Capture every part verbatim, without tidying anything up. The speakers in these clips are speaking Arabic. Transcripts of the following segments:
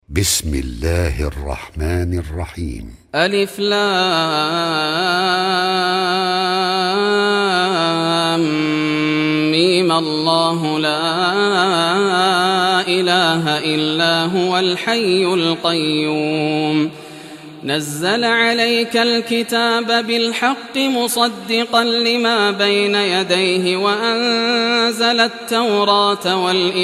بسم الله الرحمن الرحيم. ألف لام ميم. الله لا إله إلا هو الحي القيوم نزل عليك الكتاب بالحق مصدقا لما بين يديه وأنزل التوراة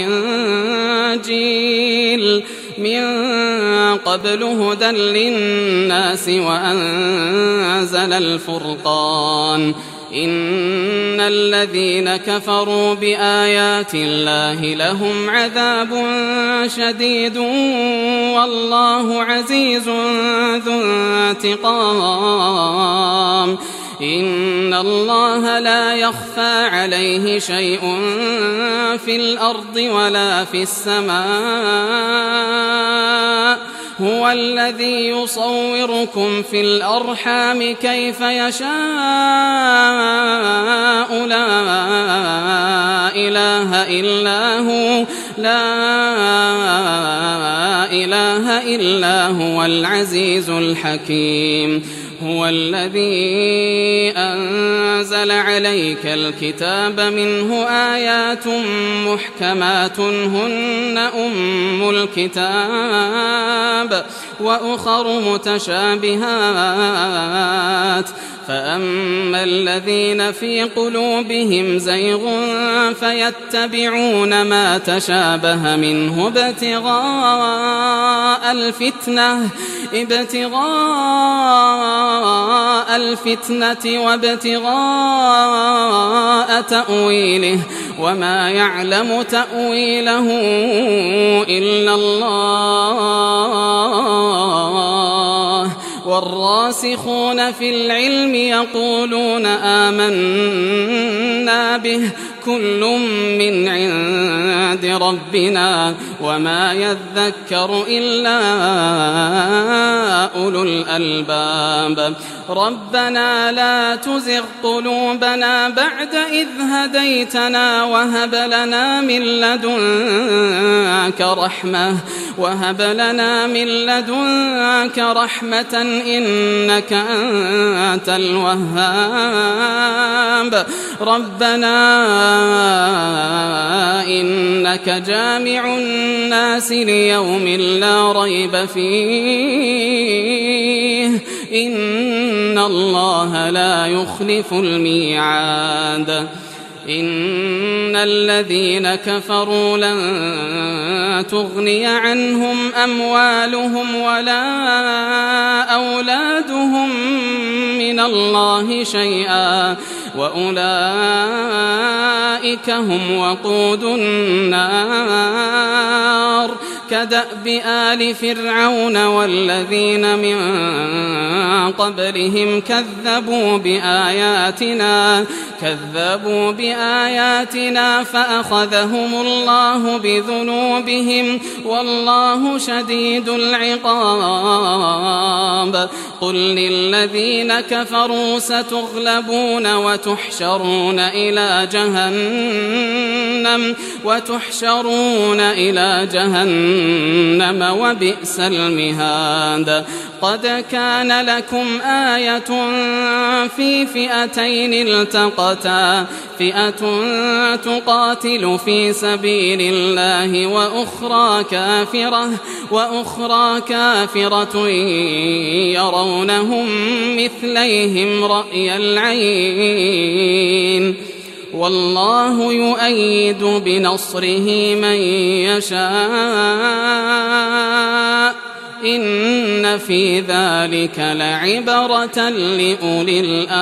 والإنجيل من قبل هدى للناس وأنزل الفرقان إن الذين كفروا بآيات الله لهم عذاب شديد والله عزيز ذو انتقام إن الله لا يخفى عليه شيء في الأرض ولا في السماء هو الذي يصوركم في الأرحام كيف يشاء لا إله إلا هو لا إله إلا هو العزيز الحكيم هو الذي أنزل عليك الكتاب منه آيات محكمات هن أم الكتاب وأخر متشابهات فأما الذين في قلوبهم زيغ فيتبعون ما تشابه منه ابتغاء الفتنة ابتغاء الفتنة وابتغاء تأويله وما يعلم تأويله إلا الله والراسخون في العلم يقولون آمنا به كل من عند ربنا وما يذكر إلا أولو الألباب ربنا لا تزغ قلوبنا بعد إذ هديتنا وهب لنا من لدنك رحمة وهب لنا من لدنك رحمة إنك أنت الوهاب ربنا إنك جامع الناس ليوم لا ريب فيه إن الله لا يخلف الميعاد إن الذين كفروا لن تغني عنهم أموالهم ولا أولادهم من الله شيئا وأولئك هم وقود النار كدأب آل فرعون والذين من قبلهم كذبوا بآياتنا كذبوا بآياتنا فأخذهم الله بذنوبهم والله شديد العقاب قل للذين كفروا ستغلبون وتحشرون إلى جهنم وتحشرون إلى جهنم وبئس المهاد قد كان لكم آية في فئتين التقتا فئة تقاتل في سبيل الله وأخرى كافرة وأخرى كافرة يرونهم مثليهم رأي العين والله يؤيد بنصره من يشاء إن في ذلك لعبرة لأولي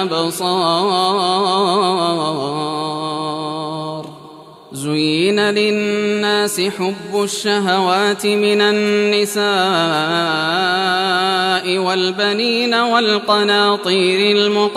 الأبصار زين للناس حب الشهوات من النساء والبنين والقناطير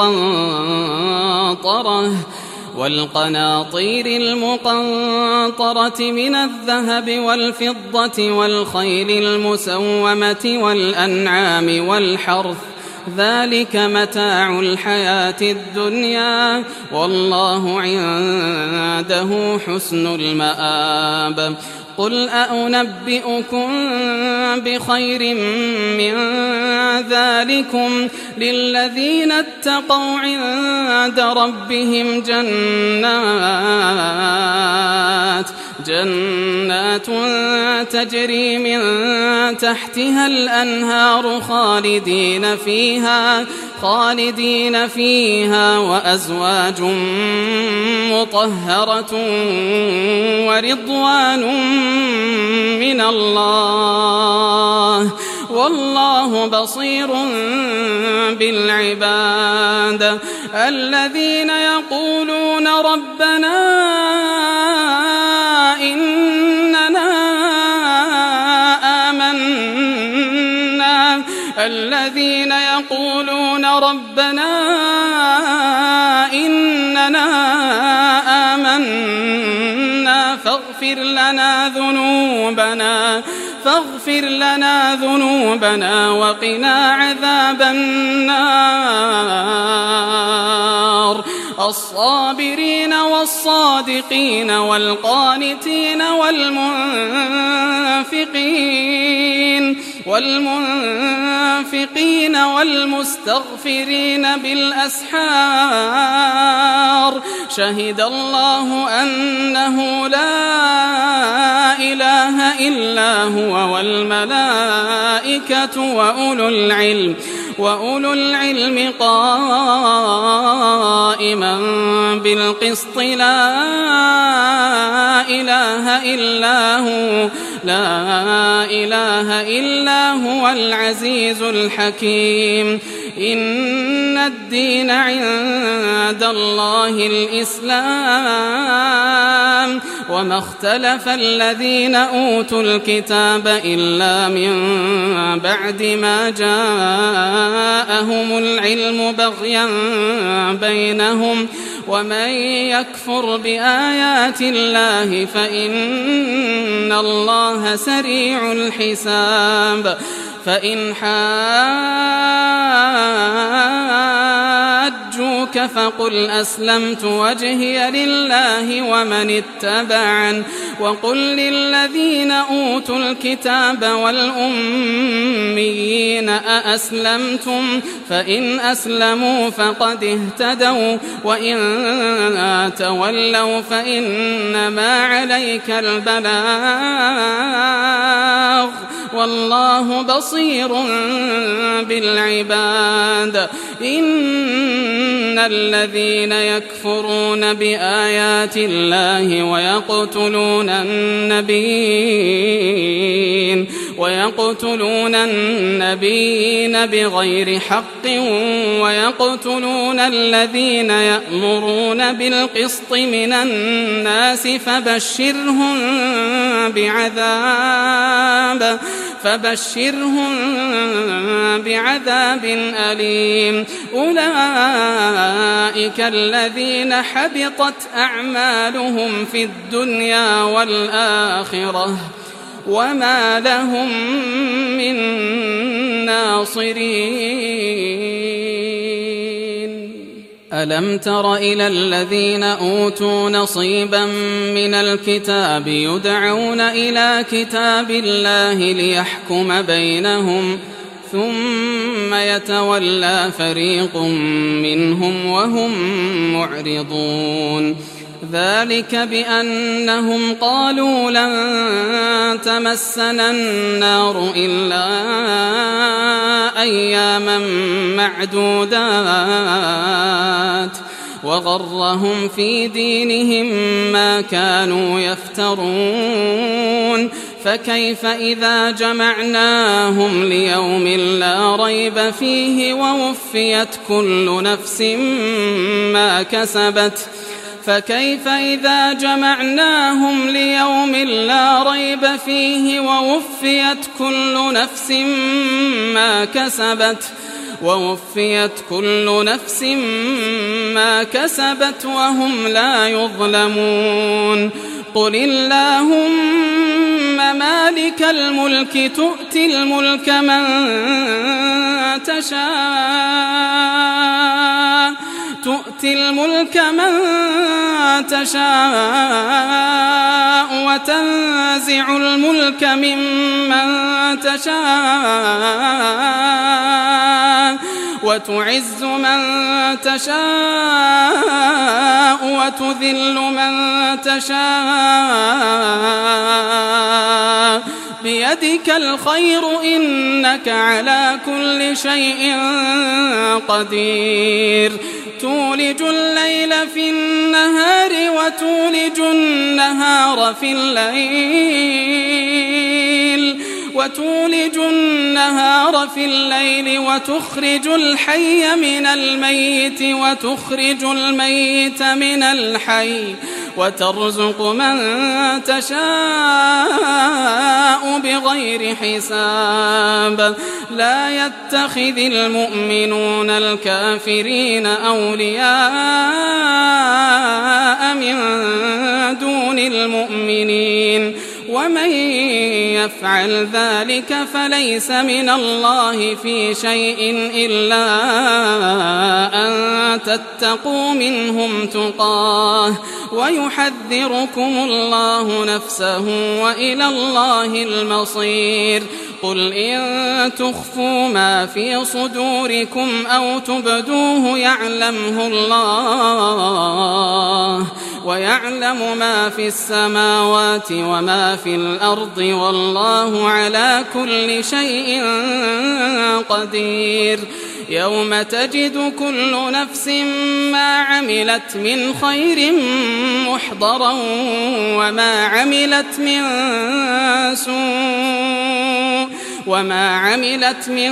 المقنطرة والقناطير المقنطرة من الذهب والفضة والخيل المسومة والأنعام والحرث ذلك متاع الحياة الدنيا والله عنده حسن المآب قل أأنبئكم بخير من ذلكم للذين اتقوا عند ربهم جنات جنات تجري من تحتها الأنهار خالدين فيها خالدين فيها وأزواج مطهرة ورضوان من الله والله بصير بالعباد الذين يقولون ربنا إننا آمنا الذين يقولون ربنا إننا آمنا فاغفر لنا ذنوبنا فاغفر لنا ذنوبنا وقنا عذاب النار الصابرين والصادقين والقانتين والمنفقين والمنفقين والمستغفرين بالأسحار شهد الله أنه لا إله إلا هو والملائكة وأولو العلم وأولو العلم قائما بالقسط لا إله إلا هو لا إله إلا هو العزيز الحكيم إن الدين عند الله الإسلام وما اختلف الذين أوتوا الكتاب إلا من بعد ما جاءهم العلم بغيا بينهم ومن يكفر بآيات الله فإن الله سريع الحساب فإن حاجوك فقل أسلمت وجهي لله ومن اتبعن وقل للذين أوتوا الكتاب والأميين أأسلمتم فإن أسلموا فقد اهتدوا وإن تولوا فإنما عليك البلاغ والله بصير بالعباد إن الذين يكفرون بآيات الله ويقتلون النبيين ويقتلون النبيين بغير حق ويقتلون الذين يأمرون بالقسط من الناس فبشرهم بعذاب فبشرهم بعذاب أليم أولئك الذين حبطت أعمالهم في الدنيا والآخرة وما لهم من ناصرين ألم تر إلى الذين أوتوا نصيبا من الكتاب يدعون إلى كتاب الله ليحكم بينهم ثم يتولى فريق منهم وهم معرضون ذلك بأنهم قالوا لن تمسنا النار إلا أياما معدودات وغرهم في دينهم ما كانوا يفترون فكيف إذا جمعناهم ليوم لا ريب فيه ووفيت كل نفس ما كسبت فكيف إذا جمعناهم ليوم لا ريب فيه ووفيت كل نفس ما كسبت ووفيت كل نفس ما كسبت وهم لا يظلمون قل اللهم مالك الملك تؤتي الملك من تشاء تؤتي تؤتي الملك من تشاء وتنزع الملك ممن تشاء وتعز من تشاء وتذل من تشاء بيدك الخير إنك على كل شيء قدير تولج الليل في النهار وتولج النهار في الليل وتولج النهار في الليل وتخرج الحي من الميت وتخرج الميت من الحي وترزق من تشاء بغير حساب لا يتخذ المؤمنون الكافرين أولياء من دون المؤمنين ومن يفعل ذلك فليس من الله في شيء إلا أن تتقوا منهم تقاه ويحذركم الله نفسه وإلى الله المصير قل إن تخفوا ما في صدوركم أو تبدوه يعلمه الله ويعلم ما في السماوات وما في الأرض والله على كل شيء قدير يوم تجد كل نفس ما عملت من خير محضرا وما عملت من سوء وما عملت من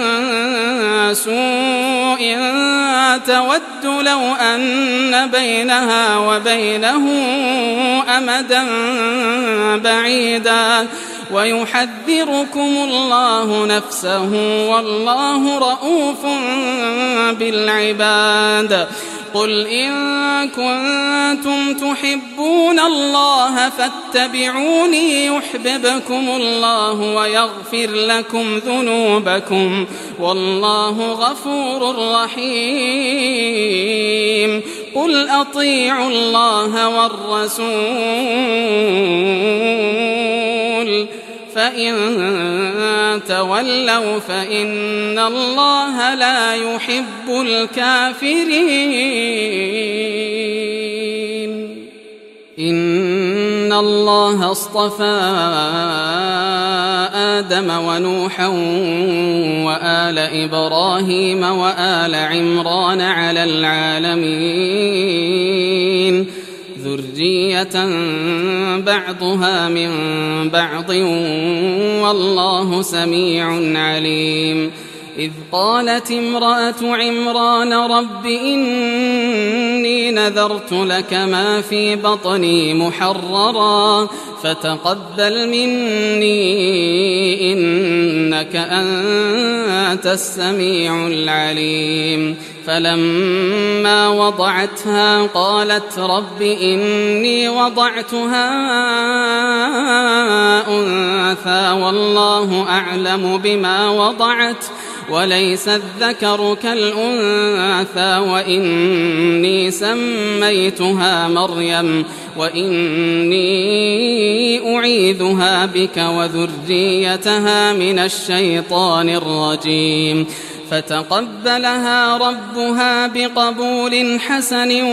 سوء تود لو أن بينها وبينه أمدا بعيدا ويحذركم الله نفسه والله رؤوف بالعباد قل إن كنتم تحبون الله فاتبعوني يحببكم الله ويغفر لكم ذنوبكم والله غفور رحيم قل أطيعوا الله والرسول فإن تولوا فإن الله لا يحب الكافرين إن الله اصطفى آدم ونوحا وآل إبراهيم وآل عمران على العالمين ذرية بعضها من بعض والله سميع عليم إذ قالت امرأة عمران رب إني نذرت لك ما في بطني محررا فتقبل مني إنك أنت السميع العليم فلما وضعتها قالت رب إني وضعتها أنثى والله أعلم بما وضعت وليس الذكر كالأنثى وإني سميتها مريم وإني أعيذها بك وذريتها من الشيطان الرجيم فتقبلها ربها بقبول حسن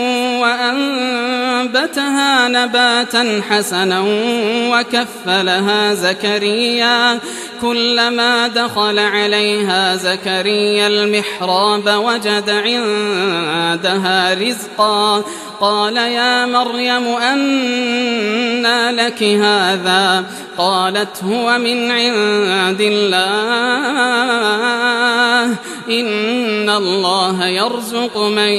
وأنبتها نباتا حسنا وكفلها زكريا كلما دخل عليها زكريا المحراب وجد عندها رزقا قال يا مريم أنى لك هذا قالت هو من عند الله إن الله يرزق من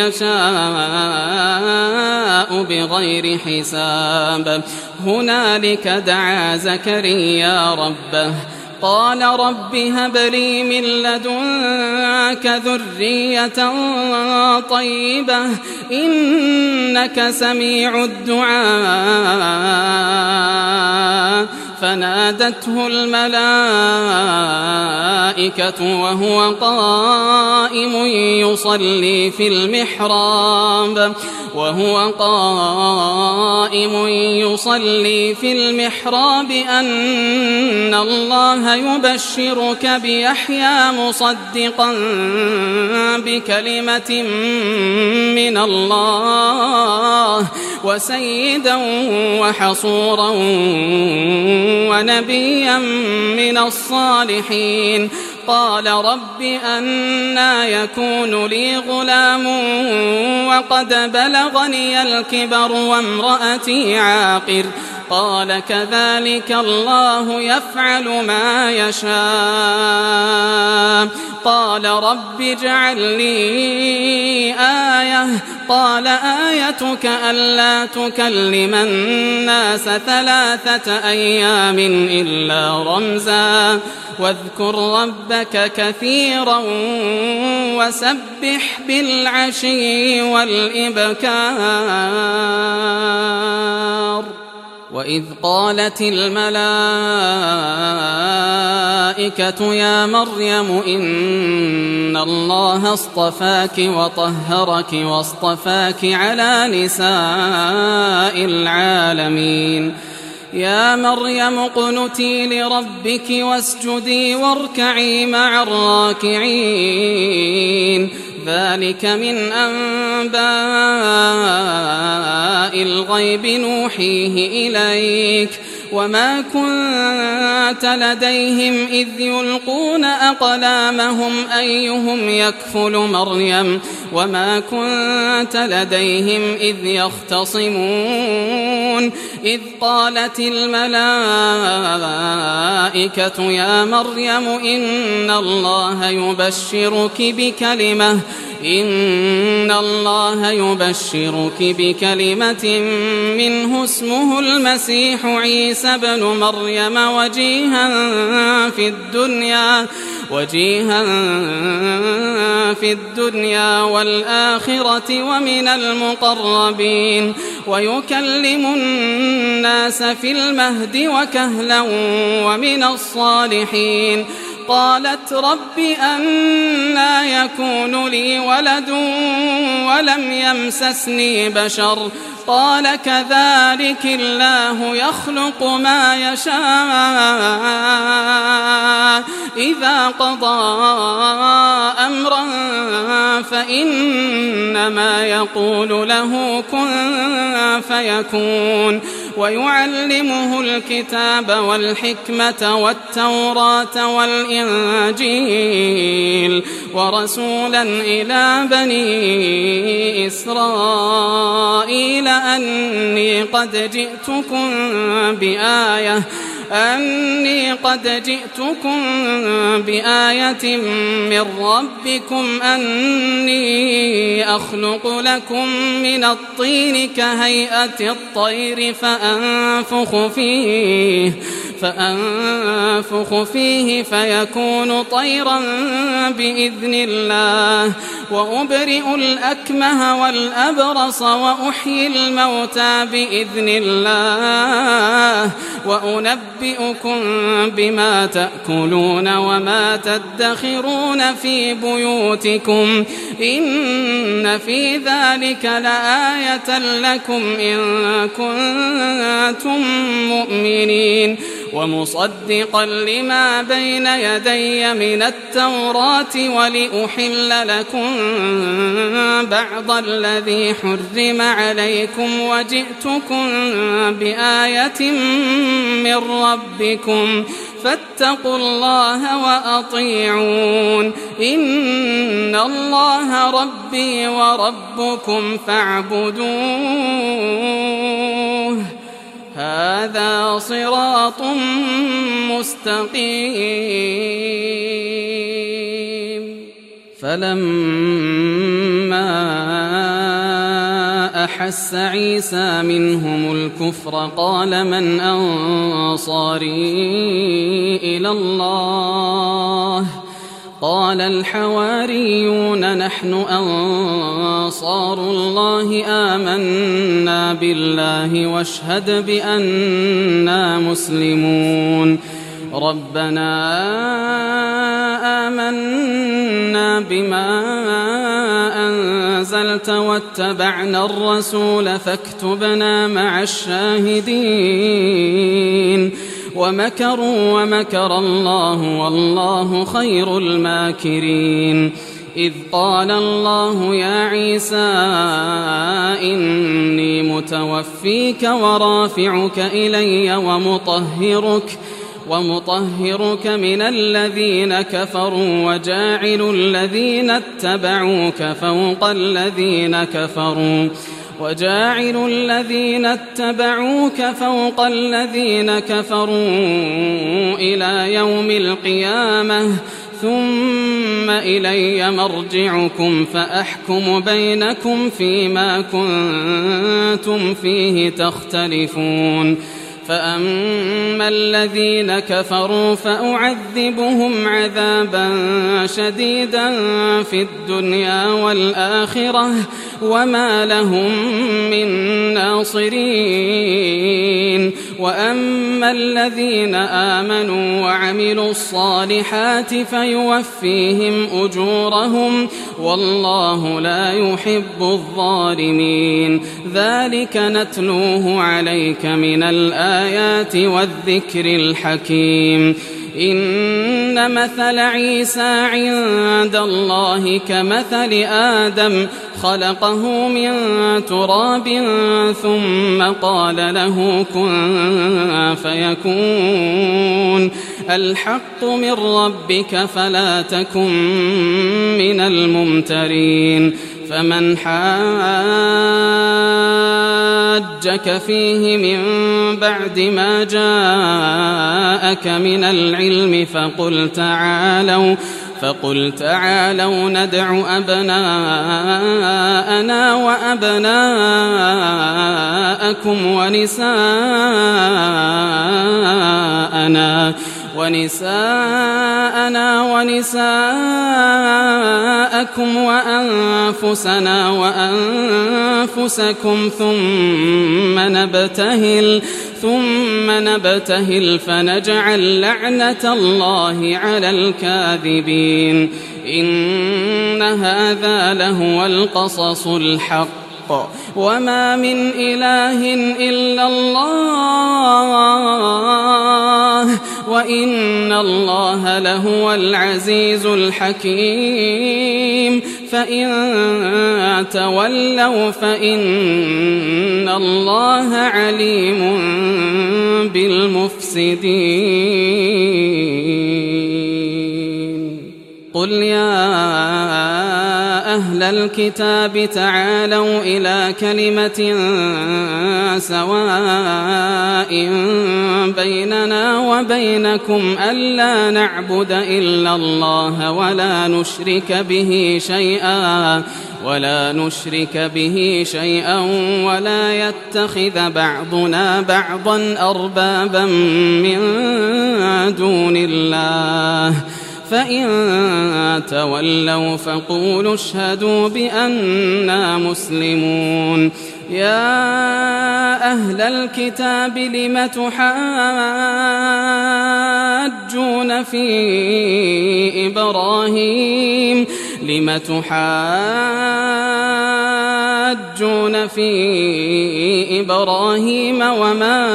يشاء بغير حساب هنالك دعا زكريا ربه قال رب هب لي من لدنك ذرية طيبة إنك سميع الدعاء فنادته الملائكة الملائكة وهو قائم يصلي في المحراب وهو قائم يصلي في المحراب أن الله يبشرك بيحيى مصدقا بكلمة من الله وسيدا وحصورا ونبيا من الصالحين. قال رب أنى يكون لي غلام وقد بلغني الكبر وامرأتي عاقر قال كذلك الله يفعل ما يشاء. قال رب اجعل لي آية قال آيتك ألا تكلم الناس ثلاثة أيام إلا رمزا واذكر ربك كثيرا وسبح بالعشي والإبكار. وإذ قالت الملائكة يا مريم إن الله اصطفاك وطهرك واصطفاك على نساء العالمين. يا مريم اقنتي لربك واسجدي واركعي مع الراكعين. ذلك من أنباء الغيب نوحيه إليك وما كنت لديهم إذ يلقون أقلامهم أيهم يكفل مريم وما كنت لديهم إذ يختصمون. إذ قالت الملائكة يا مريم إن الله يبشرك بكلمة إن الله يبشرك بكلمة منه اسمه المسيح عيسى بن مريم وجيها في الدنيا وجيها في الدنيا والآخرة ومن المقربين ويكلم الناس في المهد وكهلا ومن الصالحين. قالت رب أنى يكون لي ولد ولم يمسسني بشر قال كذلك الله يخلق ما يشاء إذا قضى أمرا فإنما يقول له كن فيكون. ويعلمه الكتاب والحكمة والتوراة والإنجيل ورسولا إلى بني إسرائيل أني قد جئتكم بآية أني قد جئتكم بآية من ربكم أني أخلق لكم من الطين كهيئة الطير فأنفخ فيه فأنفخ فيه فيكون طيرا بإذن الله وأبرئ الأكمه والأبرص وأحيي الموتى بإذن الله وأنبئكم بما تأكلون وما تدخرون في بيوتكم إن في ذلك لآية لكم إن كنتم مؤمنين. ومصدقا لما بين يدي من التوراة ولأحل لكم بعض الذي حرم عليكم وجئتكم بآية من ربكم فاتقوا الله وأطيعون إن الله ربي وربكم فاعبدوه هذا صراط مستقيم. فلما أحس عيسى منهم الكفر قال من أنصاري إلى الله قال الحواريون نحن أنصار الله آمنا بالله واشهد بأننا مسلمون. ربنا بما أنزلت واتبعنا الرسول فاكتبنا مع الشاهدين ومكروا ومكر الله والله خير الماكرين إذ قال الله يا عيسى إني متوفيك ورافعك إلي ومطهرك ومطهرك من الذين كفروا وجاعل الذين اتبعوك فوق الذين كفروا وجاعل الذين اتبعوك فوق الذين كفروا إلى يوم القيامة ثم إلي مرجعكم فأحكم بينكم فيما كنتم فيه تختلفون فأما الذين كفروا فأعذبهم عذابا شديدا في الدنيا والآخرة وما لهم من ناصرين وأما الذين آمنوا وعملوا الصالحات فيوفيهم أجورهم والله لا يحب الظالمين ذلك نتلوه عليك من الآيات والذكر الحكيم إن مثل عيسى عند الله كمثل آدم خلقه من تراب ثم قال له كن فيكون الحق من ربك فلا تكن من الممترين فمن حاجك فيه من بعد ما جاءك من العلم فقل تعالوا فقل تعالوا ندع أبناءنا وأبناءكم ونساءنا ونساءنا ونساءكم وأنفسنا وأنفسكم ثم نبتهل ثم نبتهل فنجعل لعنة الله على الكاذبين إن هذا لهو القصص الحق وما من إله إلا الله وإن الله لهو العزيز الحكيم فإن تولوا فإن الله عليم بالمفسدين قل يا أهل الكتاب تعالوا إلى كلمة سواء بيننا وبينكم ألا نعبد إلا الله ولا نشرك به شيئا ولا نشرك به شيئا ولا يتخذ بعضنا بعضا أربابا من دون الله فإن تولوا فقولوا اشهدوا بأننا مسلمون يا أهل الكتاب لم تحاجون في إبراهيم لم تحاجون في إبراهيم وما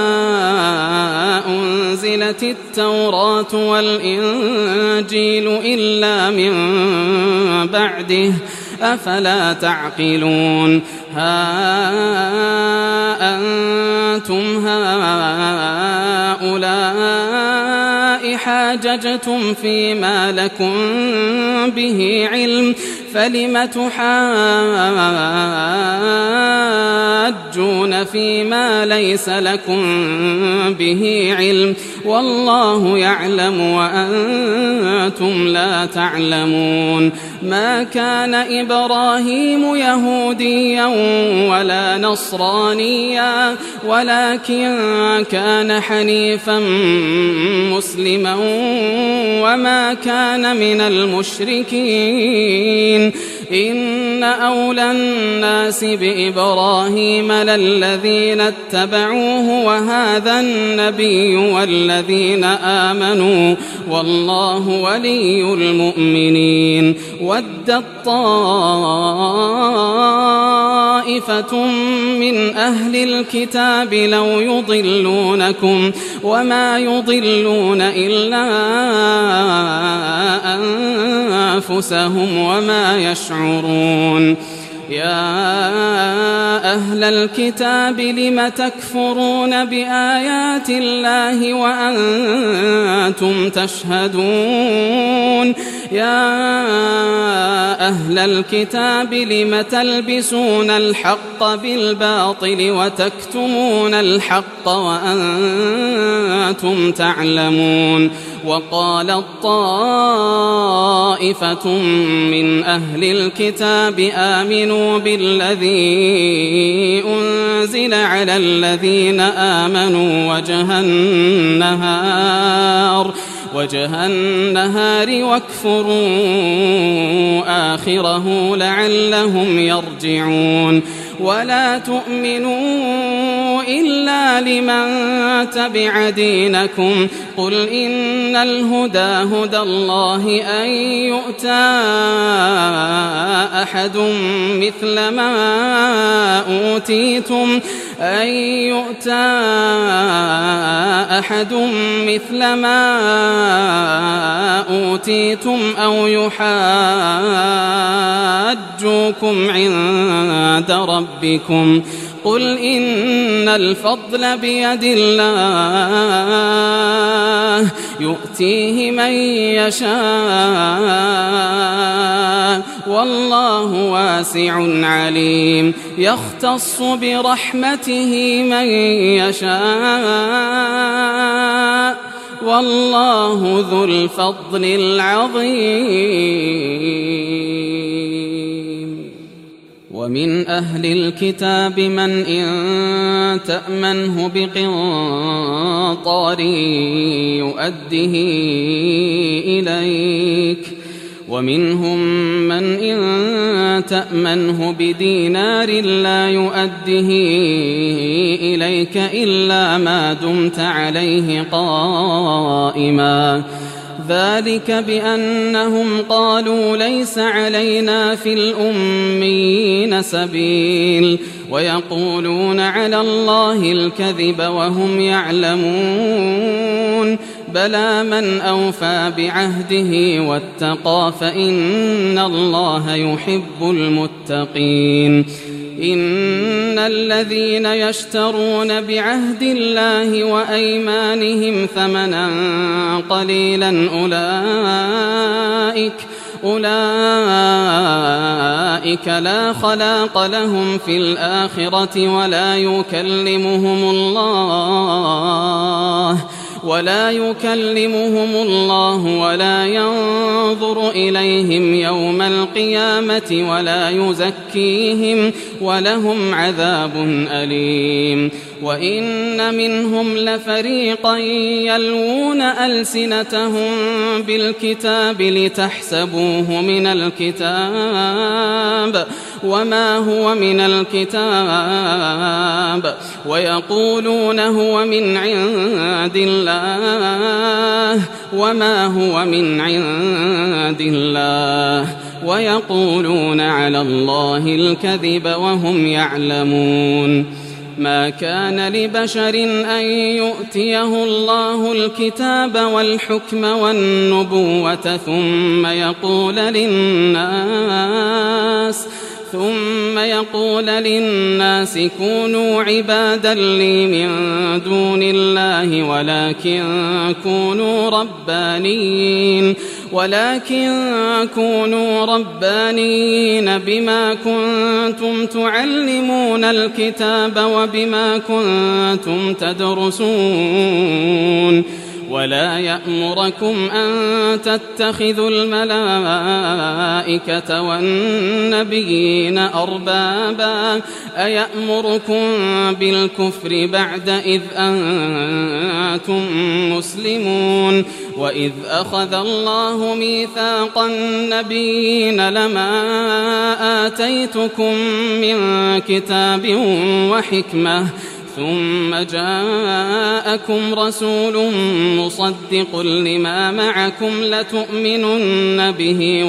أنزلت التوراة والإنجيل إلا من بعده أفلا تعقلون ها أنتم هؤلاء حاججتم فيما لكم به علم فلم تحاجون فيما ليس لكم به علم والله يعلم وأنتم لا تعلمون ما كان إبراهيم يهوديا ولا نصرانيا ولكن كان حنيفا مسلما وما كان من المشركين إن أولى الناس بإبراهيم للذين اتبعوه وهذا النبي والذين آمنوا والله ولي المؤمنين ودت طائفة من أهل الكتاب لو يضلونكم وما يضلون إلا أنفسهم وما يشعرون. يا أهل الكتاب لم تكفرون بآيات الله وأنتم تشهدون يا أهل الكتاب لم تلبسون الحق بالباطل وتكتمون الحق وأنتم تعلمون. وقالت طائفة من أهل الكتاب آمنوا بالذي أنزل على الذين آمنوا وجه النهار وجه النهار واكفروا آخره لعلهم يرجعون. ولا تؤمنوا إلا لمن تبع دينكم قل إن الهدى هدى الله أن يؤتى أحد مثل ما أوتيتم أن يؤتى أحد مثل ما أوتيتم أو يحاجوكم عند ربكم قل إن الفضل بيد الله يؤتيه من يشاء والله واسع عليم. يختص برحمته من يشاء والله ذو الفضل العظيم. ومن أهل الكتاب من إن تأمنه بقنطار يؤده إليك ومنهم من إن تأمنه بدينار لا يؤده إليك إلا ما دمت عليه قائما ذلك بأنهم قالوا ليس علينا في الأميين سبيل ويقولون على الله الكذب وهم يعلمون. بلى من أوفى بعهده واتقى فإن الله يحب المتقين. إن الذين يشترون بعهد الله وأيمانهم ثمنا قليلا أولئك أولئك لا خلاق لهم في الآخرة ولا يكلمهم الله ولا يكلمهم الله ولا ينظر إليهم يوم القيامة ولا يزكيهم ولهم عذاب أليم. وإن منهم لفريقا يلوون ألسنتهم بالكتاب لتحسبوه من الكتاب وما هو من الكتاب ويقولون هو من عند الله وما هو من عند الله ويقولون على الله الكذب وهم يعلمون. ما كان لبشر أن يؤتيه الله الكتاب والحكم والنبوة ثم يقول للناس ثم يقول للناس كونوا عبادا لي من دون الله ولكن كونوا ربانيين ولكن كونوا ربانيين بما كنتم تعلمون الكتاب وبما كنتم تدرسون. ولا يأمركم أن تتخذوا الملائكة والنبيين أربابا أيأمركم بالكفر بعد إذ أنتم مسلمون. وإذ أخذ الله ميثاق النبيين لما آتيتكم من كتاب وحكمة ثم جاءكم رسول مصدق لما معكم لتؤمنن به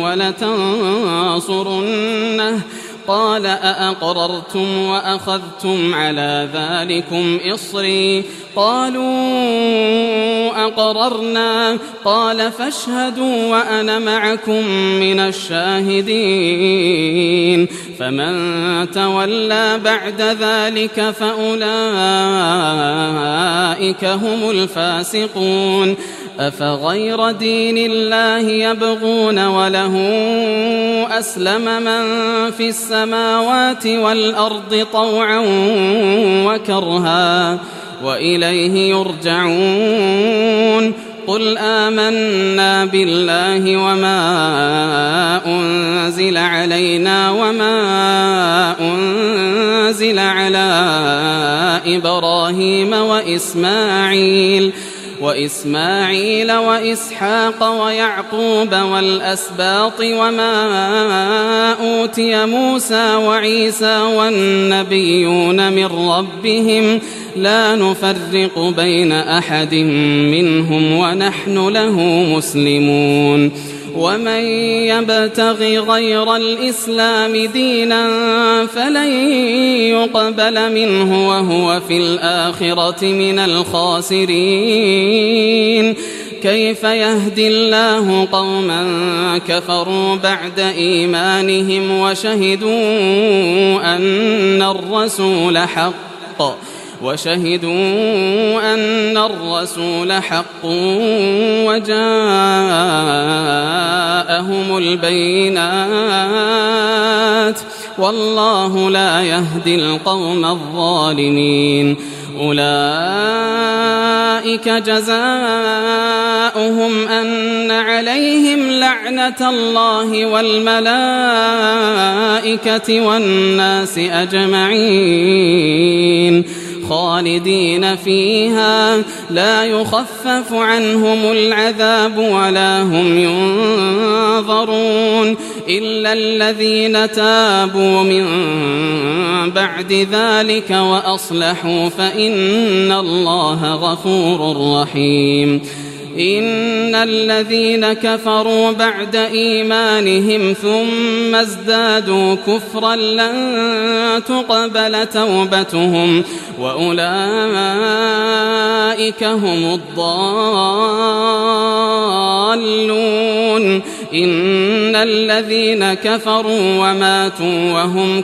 ولتنصرنه قال أأقررتم وأخذتم على ذلكم إصري قالوا أقررنا قال فاشهدوا وأنا معكم من الشاهدين فمن تولى بعد ذلك فأولئك هم الفاسقون أفغير دين الله يبغون وله أسلم من في السماوات والأرض طوعا وكرها وإليه يرجعون قل آمنا بالله وما أنزل علينا وما أنزل على إبراهيم وإسماعيل وإسماعيل وإسحاق ويعقوب والأسباط وما أوتي موسى وعيسى والنبيون من ربهم لا نفرق بين أحد منهم ونحن له مسلمون ومن يبتغ غير الإسلام دينا فلن يقبل منه وهو في الآخرة من الخاسرين كيف يهدي الله قوما كفروا بعد إيمانهم وشهدوا أن الرسول حق وشهدوا أن الرسول حق وجاءهم البينات والله لا يهدي القوم الظالمين أولئك جزاؤهم أن عليهم لعنة الله والملائكة والناس أجمعين خالدين فيها لا يخفف عنهم العذاب ولا هم ينظرون إلا الذين تابوا من بعد ذلك وأصلحوا فإن الله غفور رحيم إن الذين كفروا بعد إيمانهم ثم ازدادوا كفرا لن تقبل توبتهم وأولئك هم الضالون إن الذين كفروا وماتوا وهم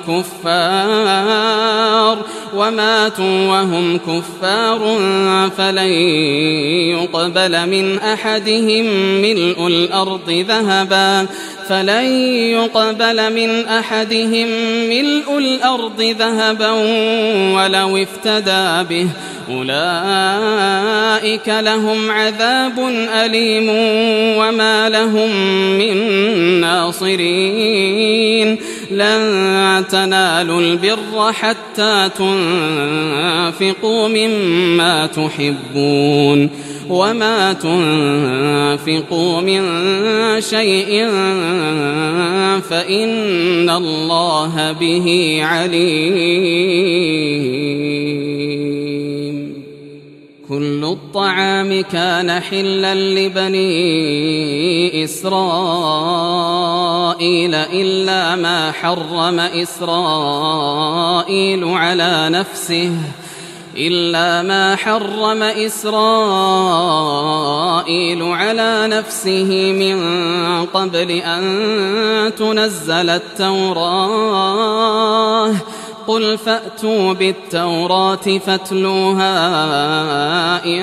كفار وماتوا وهم كفار فلن يقبل من أحدهم ملء الأرض ذهبا فلن يقبل من أحدهم ملء الأرض ذهبا ولو افتدى به أولئك لهم عذاب أليم وما لهم من ناصرين لن تنالوا البر حتى تنفقوا مما تحبون وما تنفقوا من شيء فإن الله به عليم كل الطعام كان حلا لبني إسرائيل إلا ما حرم إسرائيل على نفسه إلا ما حرم إسرائيل على نفسه من قبل أن تنزل التوراة قل فأتوا بالتوراة فاتلوها إن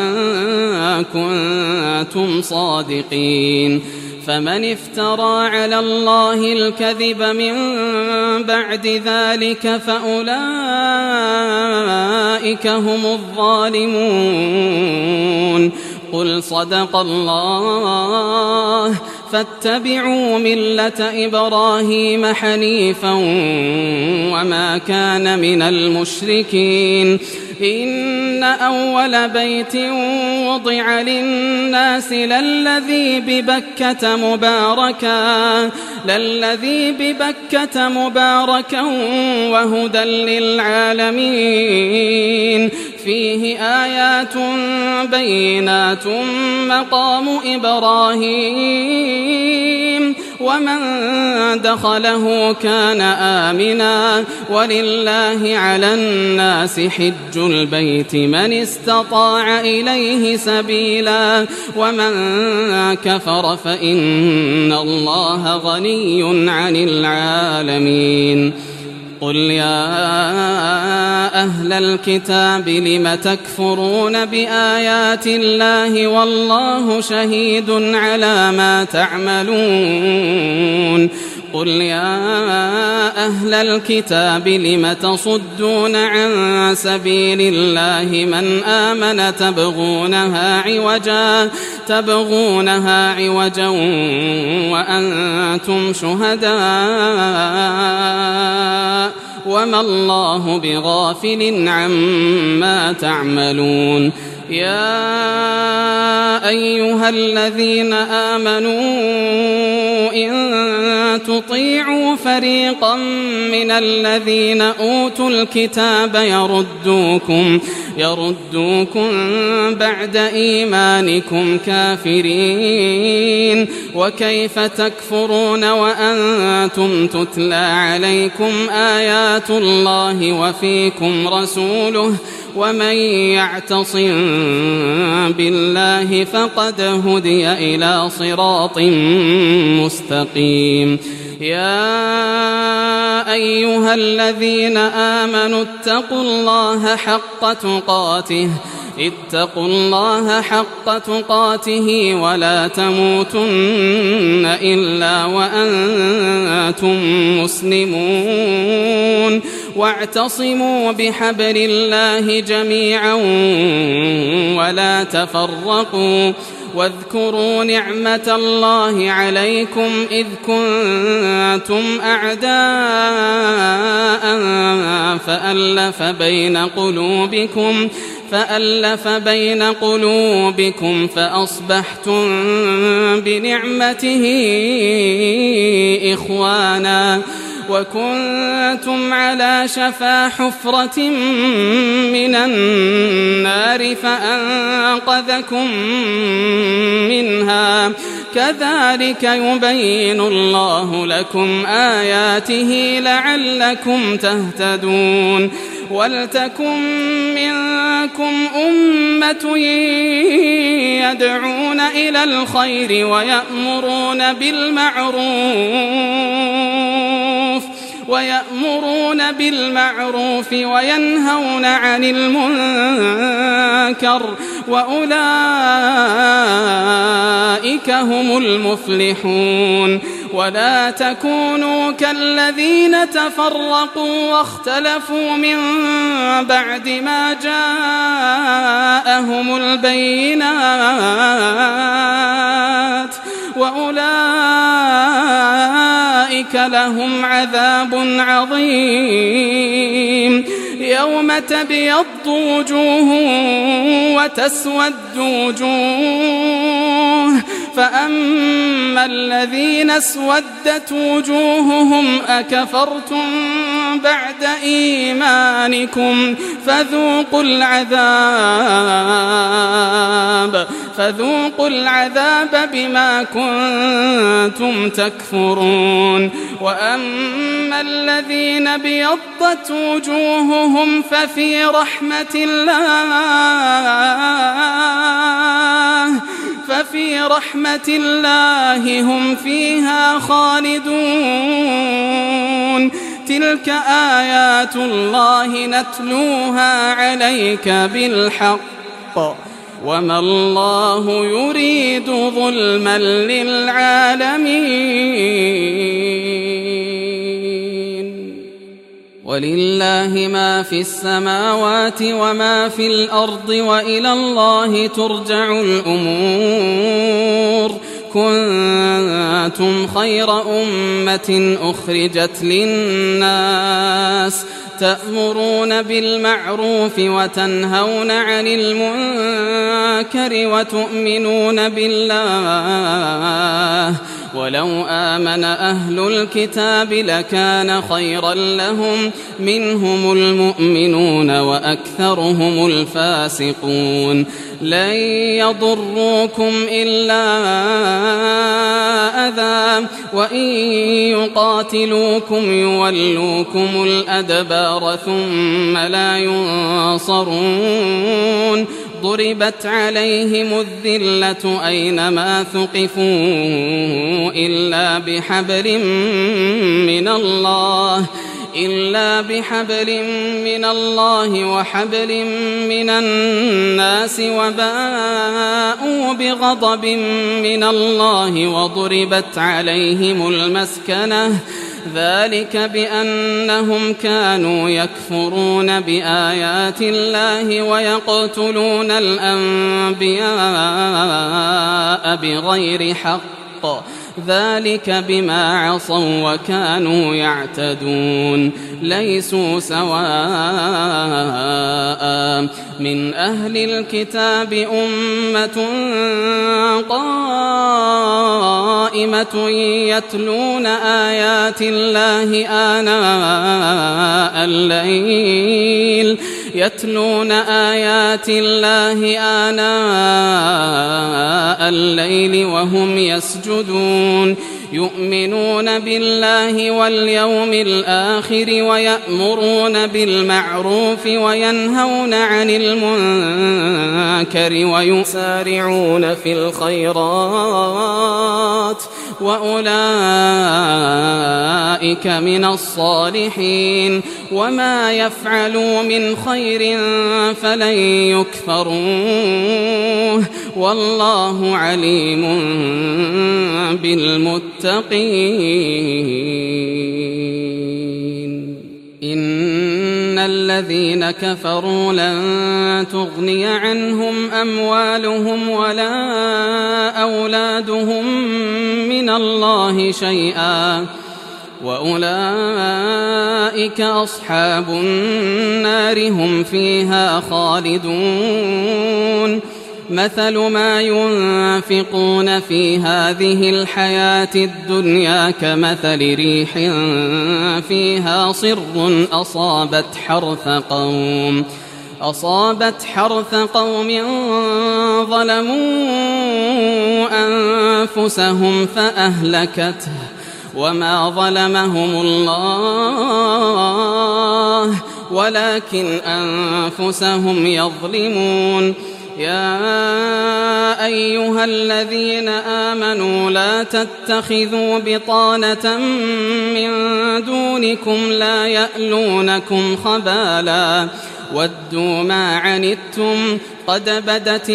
كنتم صادقين فمن افترى على الله الكذب من بعد ذلك فأولئك هم الظالمون قل صدق الله فاتبعوا ملة إبراهيم حنيفا وما كان من المشركين إن أول بيت وضع للناس للذي ببكة مباركا للذي ببكة مباركا وهدى للعالمين فيه آيات بينات مقام إبراهيم ومن دخله كان آمنا ولله على الناس حج البيت من استطاع إليه سبيلا ومن كفر فإن الله غني عن العالمين قل يا أهل الكتاب لم تكفرون بآيات الله والله شهيد على ما تعملون قل يا أهل الكتاب لم تصدون عن سبيل الله من آمن تبغونها عوجا تبغونها عوجا وأنتم شهداء وما الله بغافل عما تعملون يا أيها الذين آمنوا إن تطيعوا فريقا من الذين أوتوا الكتاب يردوكم يردوكم بعد إيمانكم كافرين وكيف تكفرون وأنتم تتلى عليكم آيات الله وفيكم رسوله ومن يعتصم بالله فقد هدي إلى صراط مستقيم يا أيها الذين آمنوا اتقوا الله حق تقاته اتقوا الله حق تقاته ولا تموتن إلا وأنتم مسلمون واعتصموا بحبل الله جميعا ولا تفرقوا واذكروا نعمة الله عليكم إذ كنتم أعداء فألف بين قلوبكم فألف بين قلوبكم فأصبحتم بنعمته إخوانا وكنتم على شفا حفرة من النار فأنقذكم منها كذلك يبين الله لكم آياته لعلكم تهتدون ولتكن منكم أمة يدعون إلى الخير ويأمرون بالمعروف ويأمرون بالمعروف وينهون عن المنكر وأولئك هم المفلحون ولا تكونوا كالذين تفرقوا واختلفوا من بعد ما جاءهم البينات وأولئك لهم عذاب عظيم يوم تبيض وجوه وتسود وجوه فأما الذين اسودت وجوههم أكفرتم بعد إيمانكم فذوقوا العذاب فذوقوا العذاب بما كنتم تكفرون وأما الذين ابيضت وجوههم ففي رحمة الله ففي رحمة الله هم فيها خالدون تلك آيات الله نتلوها عليك بالحق وما الله يريد ظلما للعالمين ولله ما في السماوات وما في الأرض وإلى الله ترجع الأمور كنتم خير أمة أخرجت للناس تأمرون بالمعروف وتنهون عن المنكر وتؤمنون بالله ولو آمن أهل الكتاب لكان خيرا لهم منهم المؤمنون وأكثرهم الفاسقون لن يضروكم إلا أذى وإن يقاتلوكم يولوكم الأدبار ثم لا ينصرون ضربت عليهم الذلة أينما ثقفوا إلا بحبل من الله إلا بحبل من الله وحبل من الناس وباءوا بغضب من الله وضربت عليهم المسكنة ذلك بأنهم كانوا يكفرون بآيات الله ويقتلون الأنبياء بغير حق ذلك بما عصوا وكانوا يعتدون ليسوا سواء من أهل الكتاب أمة قائمة يتلون آيات الله آناء الليل يتلون آيات الله آناء الليل وهم يسجدون يؤمنون بالله واليوم الآخر ويأمرون بالمعروف وينهون عن المنكر ويسارعون في الخيرات وأولئك من الصالحين وما يفعلوا من خير فلن يكفروه والله عليم بالمتقين إن الذين كفروا لن تغني عنهم أموالهم ولا أولادهم من الله شيئا وأولئك أصحاب النار هم فيها خالدون مثل ما ينفقون في هذه الحياة الدنيا كمثل ريح فيها صر أصابت حرث قوم أصابت حرث قوم ظلموا أنفسهم فأهلكته وما ظلمهم الله ولكن أنفسهم يظلمون يا أيها الذين آمنوا لا تتخذوا بطانة من دونكم لا يألونكم خبالا ودوا ما عنتم قد بدت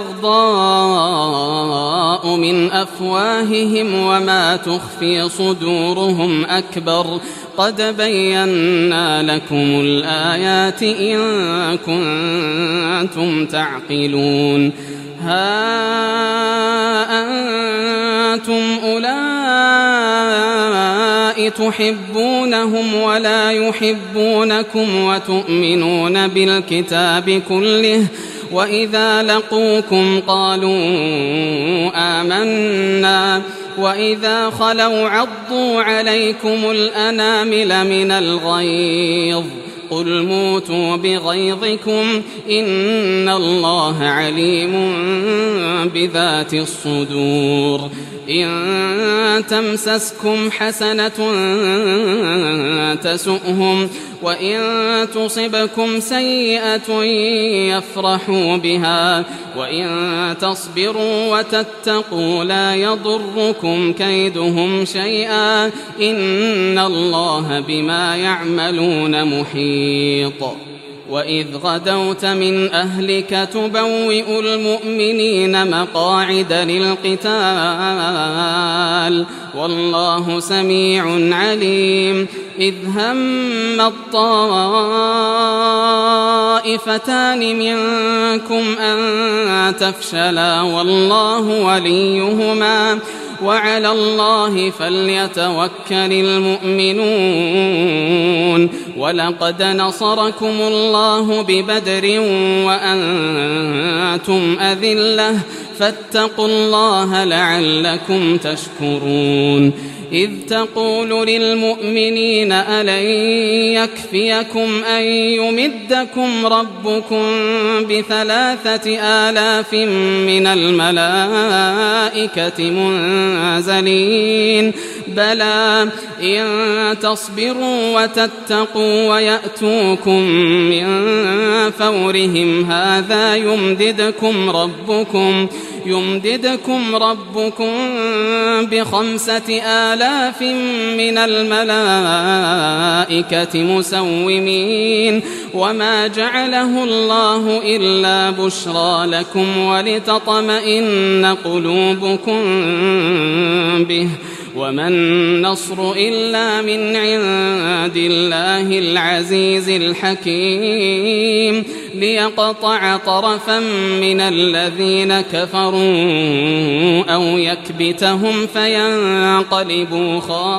البغضاء من أفواههم وما تخفي صدورهم أكبر قد بينا لكم الآيات إن كنتم تعقلون ها أنتم أولئك تحبونهم ولا يحبونكم وتؤمنون بالكتاب كله وإذا لقوكم قالوا آمنا وإذا خلوا عضوا عليكم الأنامل من الغيظ قل موتوا بغيظكم إن الله عليم بذات الصدور إن تمسسكم حسنة تسؤهم وإن تصبكم سيئة يفرحوا بها وإن تصبروا وتتقوا لا يضركم كيدهم شيئا إن الله بما يعملون محيط وإذ غدوت من أهلك تبوئ المؤمنين مقاعد للقتال والله سميع عليم إذ هم الطائفتان منكم أن تفشلا والله وليهما وعلى الله فليتوكل المؤمنون. ولقد نصركم الله ببدر وأنتم أذلة فاتقوا الله لعلكم تشكرون. إذ تقول للمؤمنين ألن يكفيكم أن يمدكم ربكم بثلاثة آلاف من الملائكة منزلين بلى إن تصبروا وتتقوا ويأتوكم من فورهم هذا يمددكم ربكم يمددكم ربكم بخمسة آلاف من الملائكة مسومين وما جعله الله إلا بشرى لكم ولتطمئن قلوبكم به وما النصر إلا من عند الله العزيز الحكيم ليقطع طرفا من الذين كفروا أو يكبتهم فينقلبوا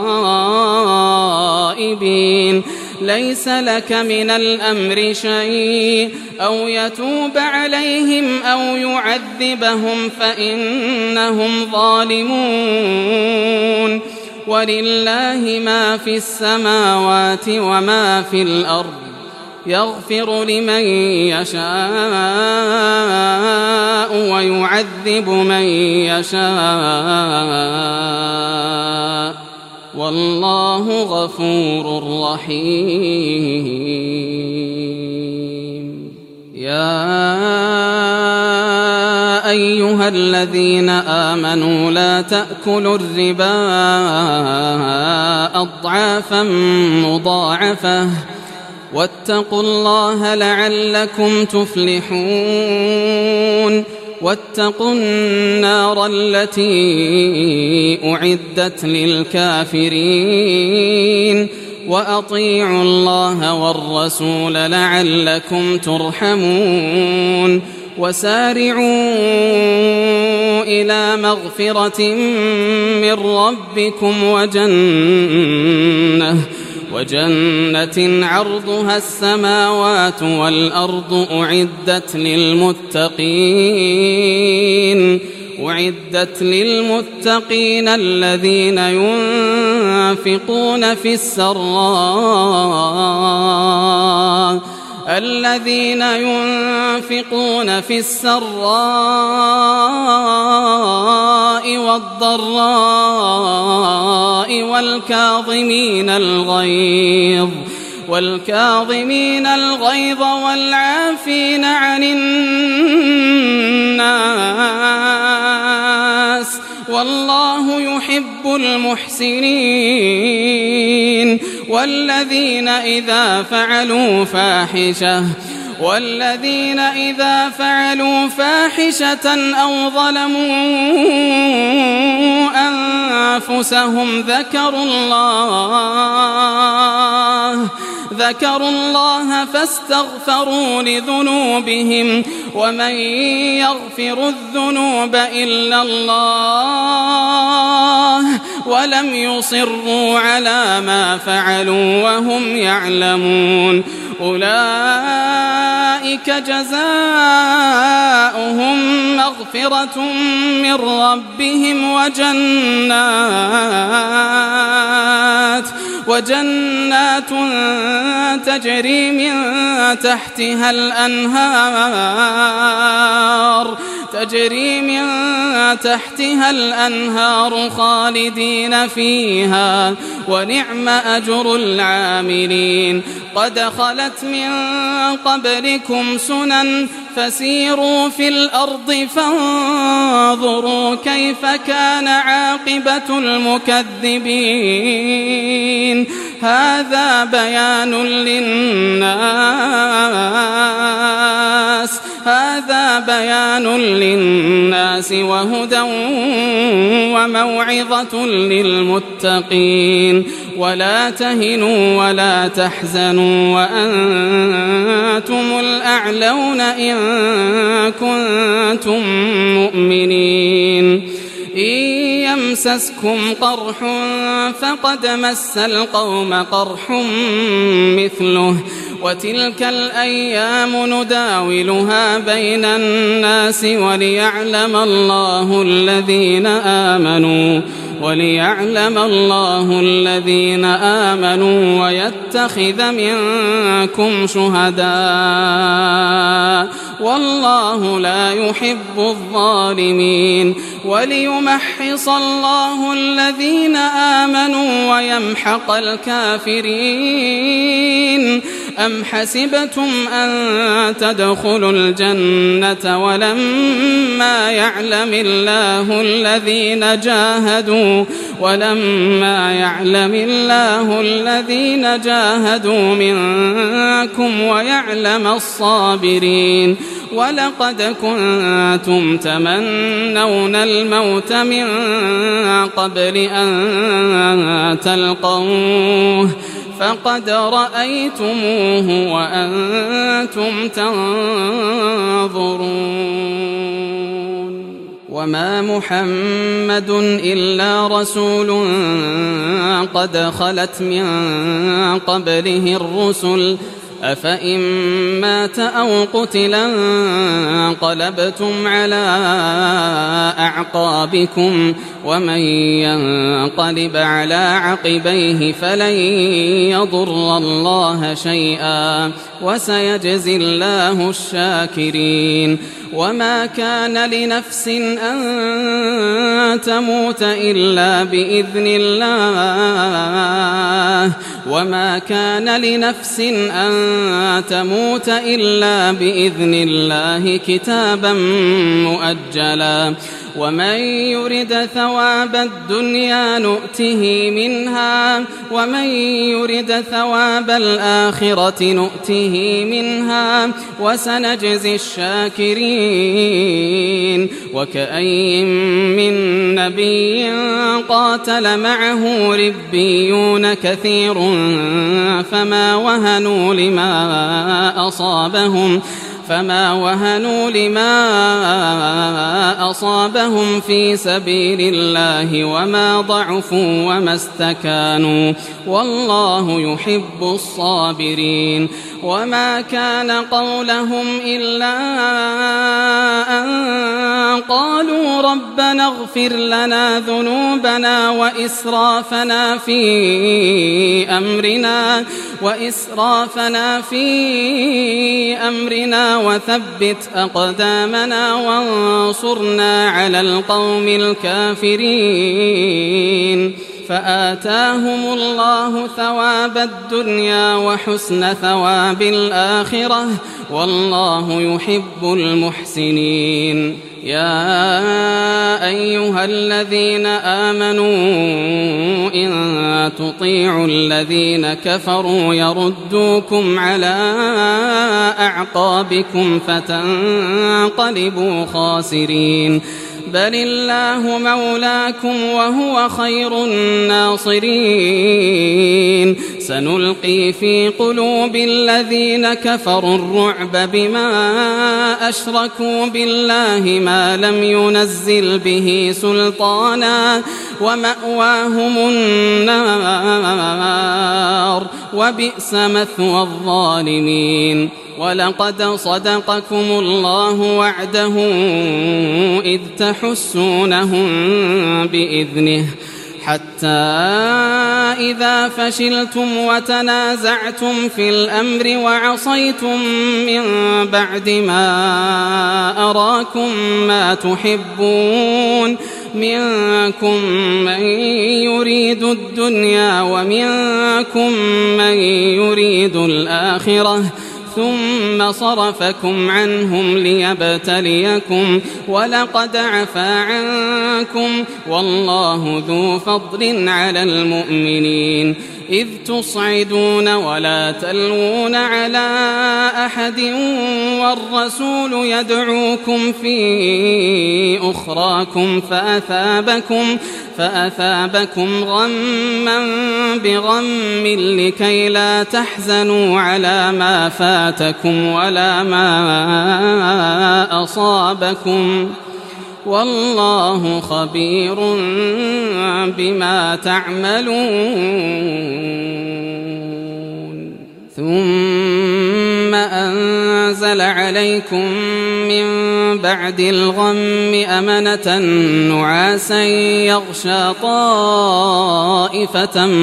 خائبين. ليس لك من الأمر شيء أو يتوب عليهم أو يعذبهم فإنهم ظالمون. ولله ما في السماوات وما في الأرض يغفر لمن يشاء ويعذب من يشاء والله غفور رحيم. يا أيها الذين آمنوا لا تأكلوا الربا أضعافا مضاعفة واتقوا الله لعلكم تفلحون. واتقوا النار التي أعدت للكافرين وأطيعوا الله والرسول لعلكم ترحمون. وسارعوا إلى مغفرة من ربكم وجنة وجنة عرضها السماوات والأرض أعدت للمتقين أعدت للمتقين الذين ينفقون في السراء الذين ينفقون في السراء والضراء والكاظمين الغيظ والكاظمين الغيظ والعافين عن الناس والله يحب المحسنين. والذين إذا فعلوا فاحشة والذين إذا فعلوا فاحشة أو ظلموا أنفسهم ذكروا الله ذكروا الله فاستغفروا لذنوبهم ومن يغفر الذنوب إلا الله ولم يصروا على ما فعلوا وهم يعلمون. أولئك جزاؤهم مغفرة من ربهم وجنات وجنات تجري من تحتها الأنهار تجري من تحتها الأنهار خالدين فيها ونعم أجر العاملين. قد خلت من قبلكم سنن فسيروا في الأرض فانظروا كيف كان عاقبة المكذبين. هذا بيان للناس هذا بيان للناس وهدى وموعظة للمتقين. ولا تهنوا ولا تحزنوا وأنتم الأعلون إن كنتم مؤمنين. إن يمسسكم قرح فقد مس القوم قرح مثله وتلك الأيام نداولها بين الناس وليعلم الله الذين آمنوا وليعلم الله الذين آمنوا ويتخذ منكم شهداء والله لا يحب الظالمين وليمحص الله الذين آمنوا ويمحق الكافرين أم حسبتم أن تدخلوا الجنة ولما يعلم الله الذين جاهدوا ولما يعلم الله الذين جاهدوا منكم ويعلم الصابرين ولقد كنتم تمنون الموت من قبل أن تلقوه فقد رأيتموه وأنتم تنظرون وما محمد إلا رسول قد خلت من قبله الرسل أفإن مات أو قتلا انقلبتم على أعقابكم ومن ينقلب على عقبيه فلن يضر الله شيئا وسيجزي الله الشاكرين وما كان لنفس أن تموت إلا بإذن الله وما كان لنفس أن تموت إلا بإذن الله كتابا مؤجلا ومن يرد ثواب الدنيا نؤته منها ومن يرد ثواب الآخرة نؤته منها وسنجزي الشاكرين وكأين من نبي قاتل معه ربيون كثير فما وهنوا لما أصابهم فما وهنوا لما أصابهم في سبيل الله وما ضعفوا وما استكانوا والله يحب الصابرين وما كان قولهم إلا أن قالوا ربنا اغفر لنا ذنوبنا وإسرافنا في أمرنا وإسرافنا في أمرنا وثبت أقدامنا وانصرنا على القوم الكافرين فآتاهم الله ثواب الدنيا وحسن ثواب الآخرة والله يحب المحسنين يا أيها الذين آمنوا إن تطيعوا الذين كفروا يردوكم على أعقابكم فتنقلبوا خاسرين بل الله مولاكم وهو خير الناصرين سنلقي في قلوب الذين كفروا الرعب بما أشركوا بالله ما لم ينزل به سلطانا ومأواهم النار وبئس مثوى الظالمين ولقد صدقكم الله وعده إذ تحسونهم بإذنه حتى إذا فشلتم وتنازعتم في الأمر وعصيتم من بعد ما أراكم ما تحبون منكم من يريد الدنيا ومنكم من يريد الآخرة ثم صرفكم عنهم ليبتليكم ولقد عفا عنكم والله ذو فضل على المؤمنين إذ تصعدون ولا تلوون على أحد والرسول يدعوكم في أخراكم فأثابكم فأثابكم غما بغم لكي لا تحزنوا على ما فاتكم ولا ما أصابكم والله خبير بما تعملون. ثم أنزل عليكم من بعد الغم أمنة نعاسا يغشى طائفة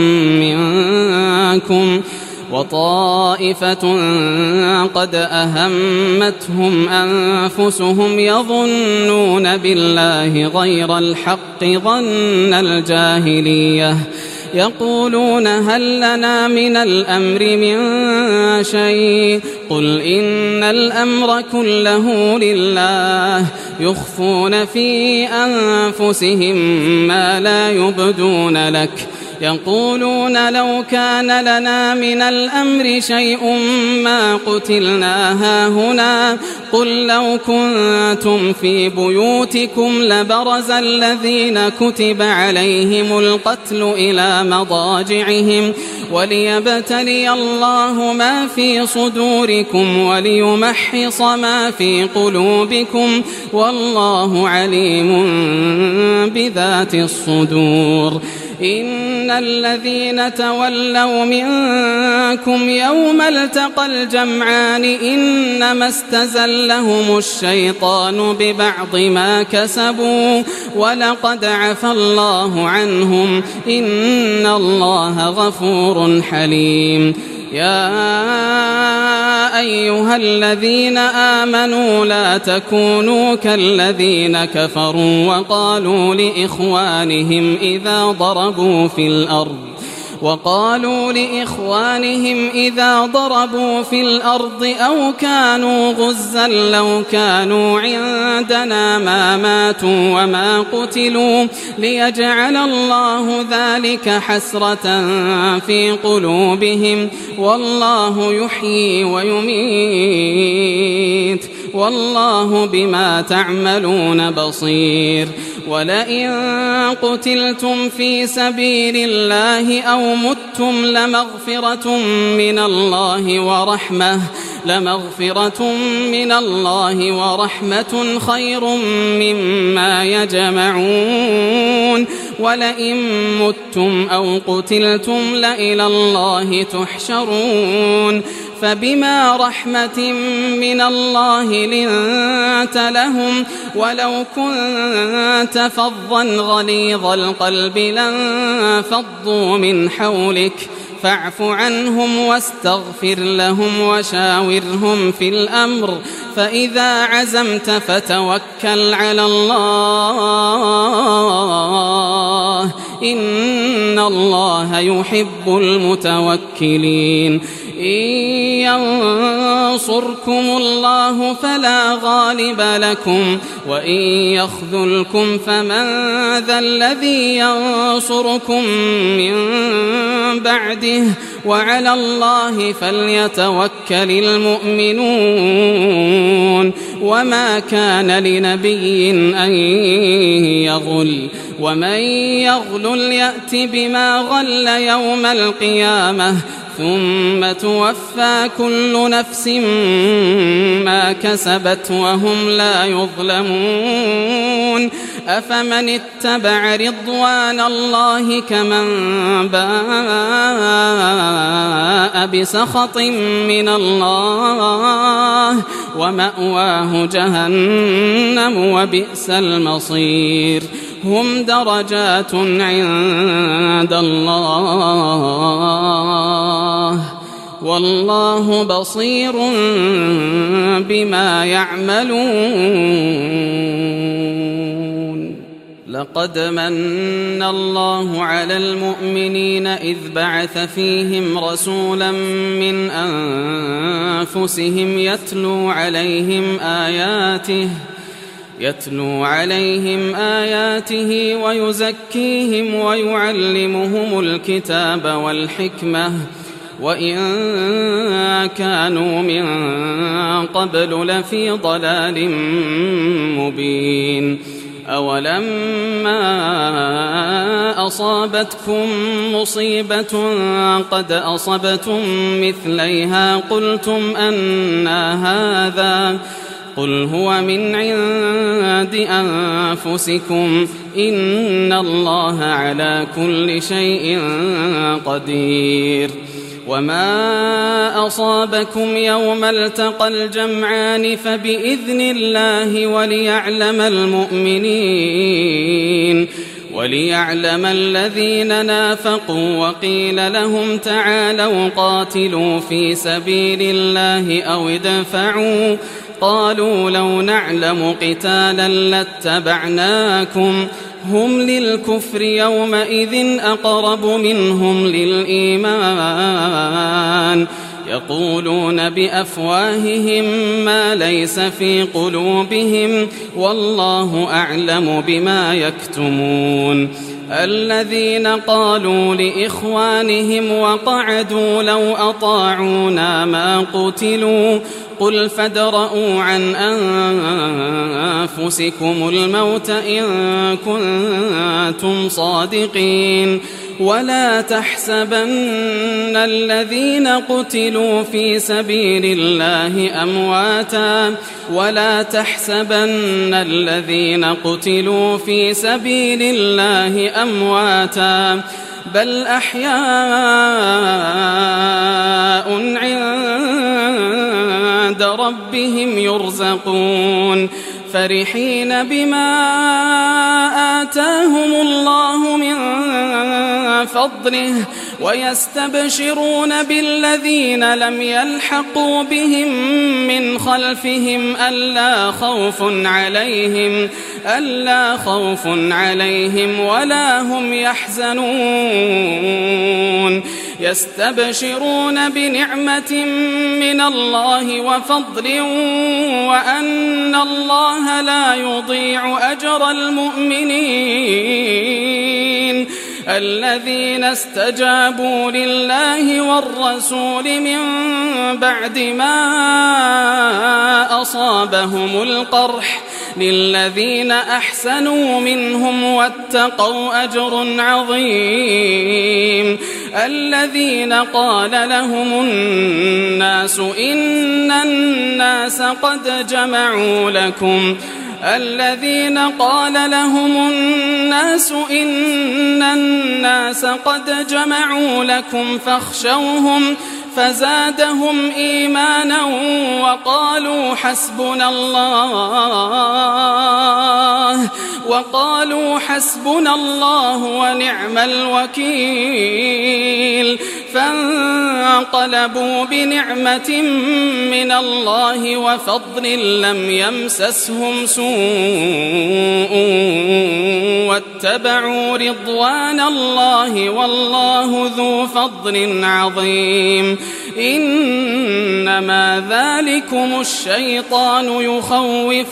منكم وطائفة قد أهمتهم أنفسهم يظنون بالله غير الحق ظن الجاهلية يقولون هل لنا من الأمر من شيء قل إن الأمر كله لله يخفون في أنفسهم ما لا يبدون لك يقولون لو كان لنا من الأمر شيء ما قتلنا هاهنا قل لو كنتم في بيوتكم لبرز الذين كتب عليهم القتل إلى مضاجعهم وليبتلي الله ما في صدوركم وليمحص ما في قلوبكم والله عليم بذات الصدور. إن الذين تولوا منكم يوم التقى الجمعان إنما استزلهم الشيطان ببعض ما كسبوا ولقد عفى الله عنهم إن الله غفور حليم. يا أيها الذين آمنوا لا تكونوا كالذين كفروا وقالوا لإخوانهم إذا ضربوا في الأرض وقالوا لإخوانهم إذا ضربوا في الأرض أو كانوا غزا لو كانوا عندنا ما ماتوا وما قتلوا ليجعل الله ذلك حسرة في قلوبهم والله يحيي ويميت والله بما تعملون بصير. ولئن قتلتم في سبيل الله أو متم لمغفرة من الله ورحمة لمغفرة من الله ورحمة خير مما يجمعون. ولئن متم أو قتلتم لإلى الله تحشرون. فبما رحمة من الله لنت لهم ولو كنت فظا غليظ القلب لانفضوا من حولك فاعف عنهم واستغفر لهم وشاورهم في الأمر فإذا عزمت فتوكل على الله إن الله يحب المتوكلين. إن ينصركم الله فلا غالب لكم وإن يخذلكم فمن ذا الذي ينصركم من بعده وعلى الله فليتوكل المؤمنون. وما كان لنبي أن يغل ومن يغل يأت بما غل يوم القيامة ثم توفى كل نفس ما كسبت وهم لا يظلمون. أفمن اتبع رضوان الله كمن باء بسخط من الله ومأواه جهنم وبئس المصير. هم درجات عند الله والله بصير بما يعملون. لقد من الله على المؤمنين إذ بعث فيهم رسولا من أنفسهم يتلو عليهم آياته يتلو عليهم آياته ويزكيهم ويعلمهم الكتاب والحكمة وإن كانوا من قبل لفي ضلال مبين. أولما أصابتكم مصيبة قد أصبتم مثليها قلتم أنى هذا قل هو من عند أنفسكم إن الله على كل شيء قدير. وما أصابكم يوم التقى الجمعان فبإذن الله وليعلم المؤمنين وليعلم الذين نافقوا. وقيل لهم تعالوا قاتلوا في سبيل الله أو ادفعوا قالوا لو نعلم قتالا لاتبعناكم هم للكفر يومئذ أقرب منهم للإيمان يقولون بأفواههم ما ليس في قلوبهم والله أعلم بما يكتمون. الذين قالوا لإخوانهم وقعدوا لو أطاعونا ما قتلوا قل فادرءوا عن أنفسكم الموت إن كنتم صادقين. ولا تحسبن الذين قتلوا في سبيل الله أمواتا ولا تحسبن الذين قتلوا في سبيل الله أمواتا بل أحياء عند ربهم يرزقون فرحين بما آتاهم الله من فضله ويستبشرون بالذين لم يلحقوا بهم من خلفهم ألا خوف عليهم ألا خوف عليهم ولا هم يحزنون. يستبشرون بنعمة من الله وفضل وأن الله لا يضيع أجر المؤمنين الذين استجابوا لله والرسول من بعد ما أصابهم القرح للذين أحسنوا منهم واتقوا أجر عظيم. الذين قال لهم الناس إن الناس قد جمعوا لكم الذين قال لهم الناس إن الناس قد جمعوا لكم فاخشوهم فزادهم إيمانا وقالوا حسبنا الله وقالوا حسبنا الله ونعم الوكيل. فانقلبوا بنعمة من الله وفضل لم يمسسهم سوء واتبعوا رضوان الله والله ذو فضل عظيم. إنما ذلكم الشيطان يخوف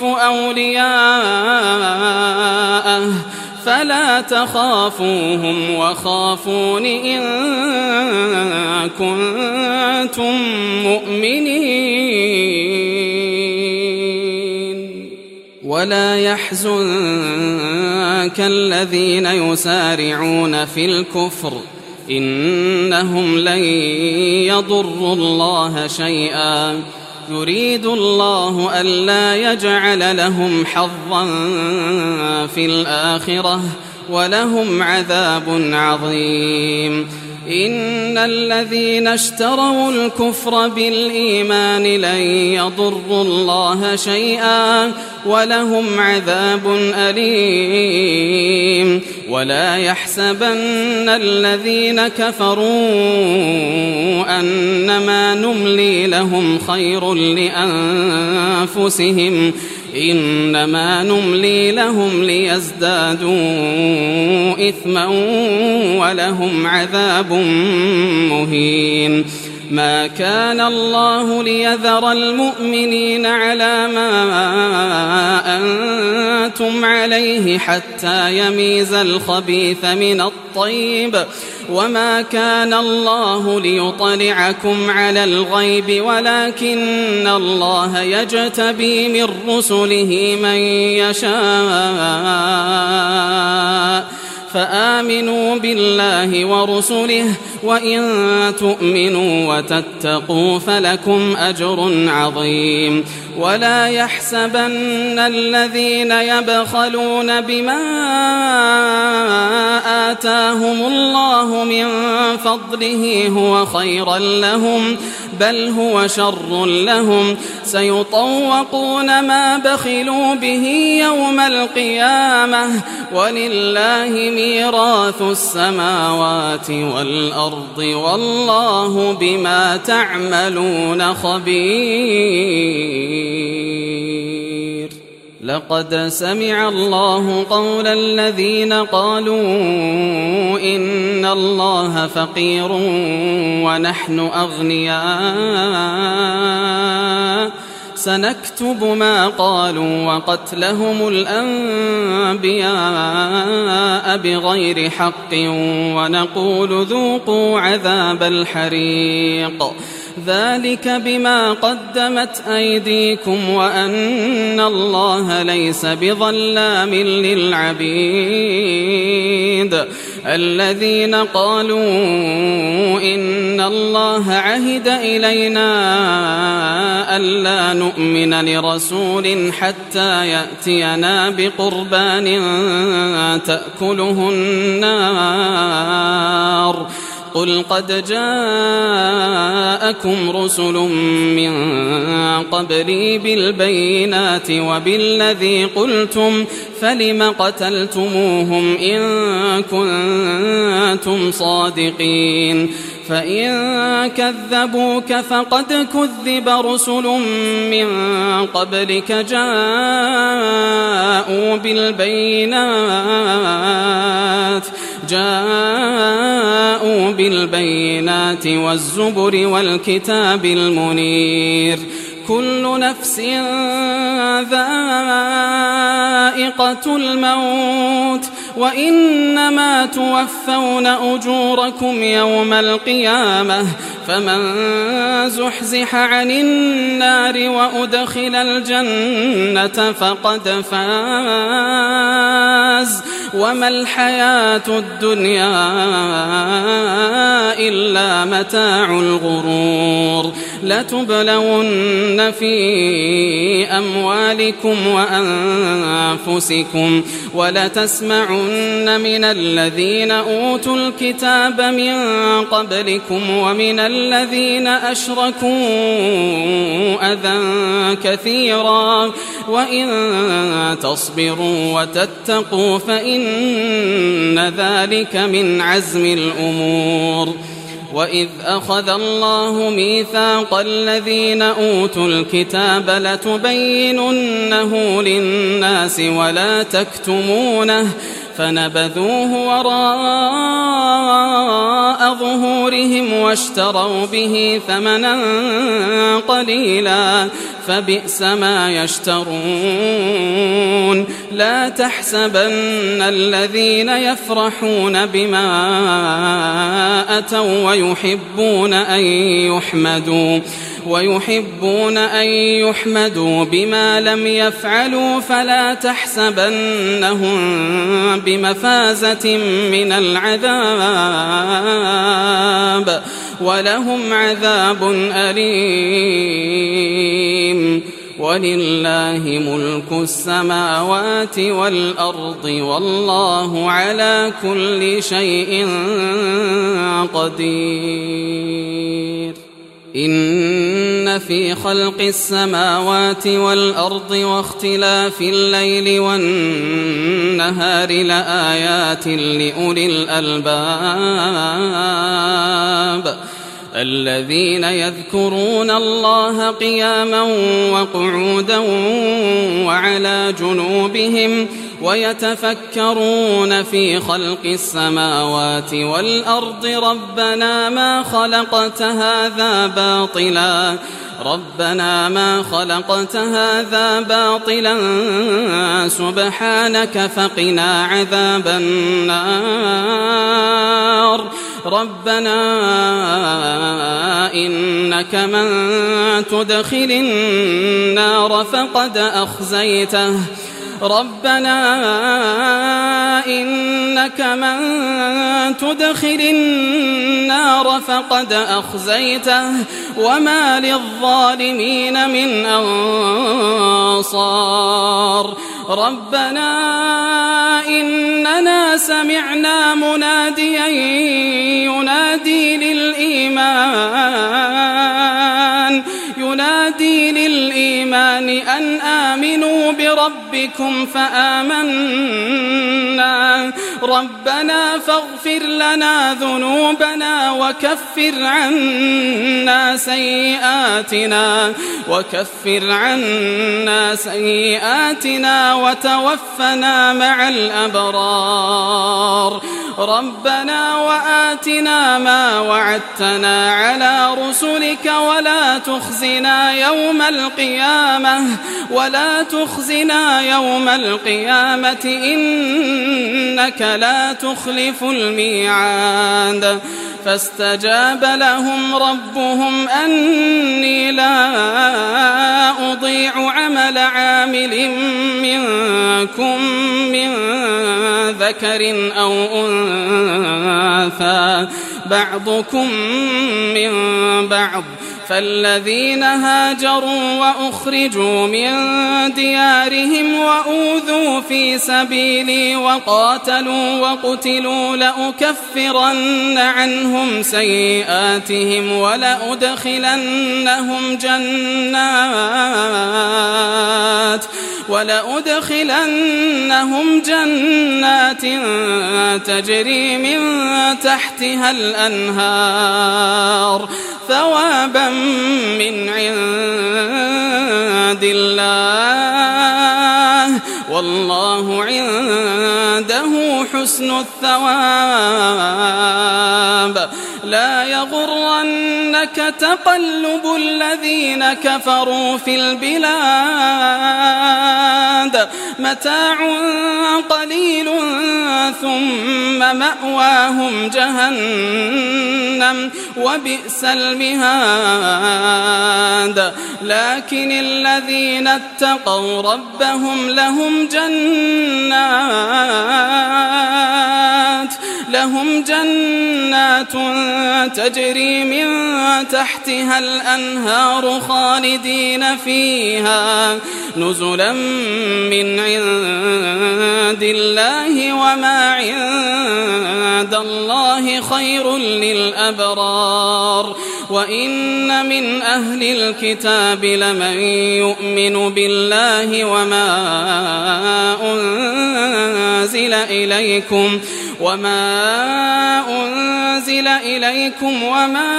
أولياءه فلا تخافوهم وخافون إن كنتم مؤمنين. ولا يحزنك الذين يسارعون في الكفر إنهم لن يضروا الله شيئا يريد الله ألا يجعل لهم حظا في الآخرة ولهم عذاب عظيم. إن الذين اشتروا الكفر بالإيمان لن يضروا الله شيئا ولهم عذاب أليم. ولا يحسبن الذين كفروا أنما نملي لهم خير لأنفسهم إنما نملي لهم ليزدادوا إثما ولهم عذاب مهين. ما كان الله ليذر المؤمنين على ما أنتم عليه حتى يميز الخبيث من الطيب وما كان الله ليطلعكم على الغيب ولكن الله يجتبي من رسله من يشاء فآمنوا بالله ورسله وإن تؤمنوا وتتقوا فلكم أجر عظيم. ولا يحسبن الذين يبخلون بما آتاهم الله من فضله هو خيرا لهم بل هو شر لهم سيطوقون ما بخلوا به يوم القيامة ولله ميراث السماوات والأرض والله بما تعملون خبير. لقد سمع الله قول الذين قالوا إن الله فقير ونحن أغنياء سنكتب ما قالوا وقتلهم الأنبياء بغير حق ونقول ذوقوا عذاب الحريق ذلك بما قدمت أيديكم وأن الله ليس بظلام للعبيد. الذين قالوا إن الله عهد إلينا ألا نؤمن لرسول حتى يأتينا بقربان تأكله النار قل قد جاءكم رسل من قبلي بالبينات وبالذي قلتم فلم قتلتموهم إن كنتم صادقين فإن كذبوك فقد كذب رسل من قبلك جاءوا بالبينات جاءوا بالبينات والزبر والكتاب المنير كل نفس ذائقة الموت وإنما توفون أجوركم يوم القيامة فمن زحزح عن النار وأدخل الجنة فقد فاز وما الحياة الدنيا إلا متاع الغرور. لتبلون في أموالكم وأنفسكم ولتسمعن من الذين أوتوا الكتاب من قبلكم ومن الذين أشركوا أذى كثيرا وإن تصبروا وتتقوا فإن ذلك من عزم الأمور. وإذ أخذ الله ميثاق الذين أوتوا الكتاب لتبيننه للناس ولا تكتمونه فنبذوه وراء ظهورهم واشتروا به ثمنا قليلا فبئس ما يشترون. لا تحسبن الذين يفرحون بما أتوا ويحبون أن يحمدوا ويحبون أن يحمدوا بما لم يفعلوا فلا تحسبنهم بمفازة من العذاب ولهم عذاب أليم. ولله ملك السماوات والأرض والله على كل شيء قدير. إن في خلق السماوات والأرض واختلاف الليل والنهار لآيات لأولي الألباب الذين يذكرون الله قياما وقعودا وعلى جنوبهم ويتفكرون في خلق السماوات والأرض ربنا ما خلقت هذا باطلا ربنا ما خلقت هذا باطلا سبحانك فقنا عذاب النار. ربنا إنك من تدخل النار فقد أخزيته ربنا إنك من تدخل النار فقد أخزيته وما للظالمين من أنصار ربنا إننا سمعنا مناديا ينادي للإيمان ينادي للإيمان أن آمنوا بربكم فآمنا ربنا فاغفر لنا ذنوبنا وكفر عنا سيئاتنا وكفر عنا سيئاتنا وتوفنا مع الأبرار ربنا وآتنا ما وعدتنا على رسلك ولا تخزنا يوم القيامة ولا تخزنا يوم القيامة إنك لا تخلف الميعاد فاستجاب لهم ربهم أني لا أضيع عمل عامل منكم من ذكر أو أنثى بعضكم من بعض فالذين هاجروا وأخرجوا من ديارهم وأوذوا في سبيلي وقاتلوا وقتلوا لأكفرن عنهم سيئاتهم ولأدخلنهم جنات ولأدخلنهم جنات تجري من تحتها الأنهار ثوابا من عند الله والله عنده حسن الثواب لا يغرنك تقلب الذين كفروا في البلاد متاع قليل ثم مأواهم جهنم وبئس المهاد لكن الذين اتقوا ربهم لهم جنات لهم جنات تجري من تحتها الأنهار خالدين فيها نزلا من عند الله وما عند الله خير للأبرار وإن من أهل الكتاب لمن يؤمن بالله وما أنزل إليكم وما أنزل إليكم وما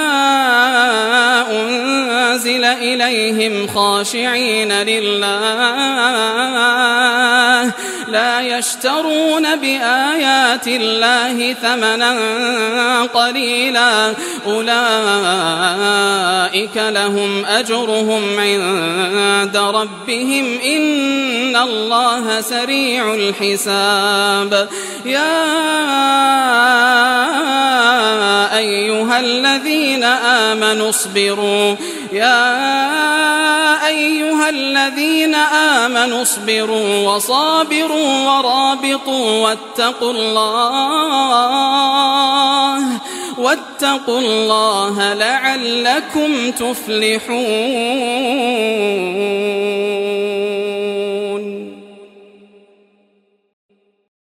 أنزل إليهم خاشعين لله لا يشترون بآيات الله ثمنا قليلا أولئك لهم أجرهم عند ربهم إن الله سريع الحساب يا أيها الذين آمنوا اصبروا يا أيها الذين آمنوا اصبروا وصابروا ورابطوا واتقوا الله واتقوا الله لعلكم تفلحون.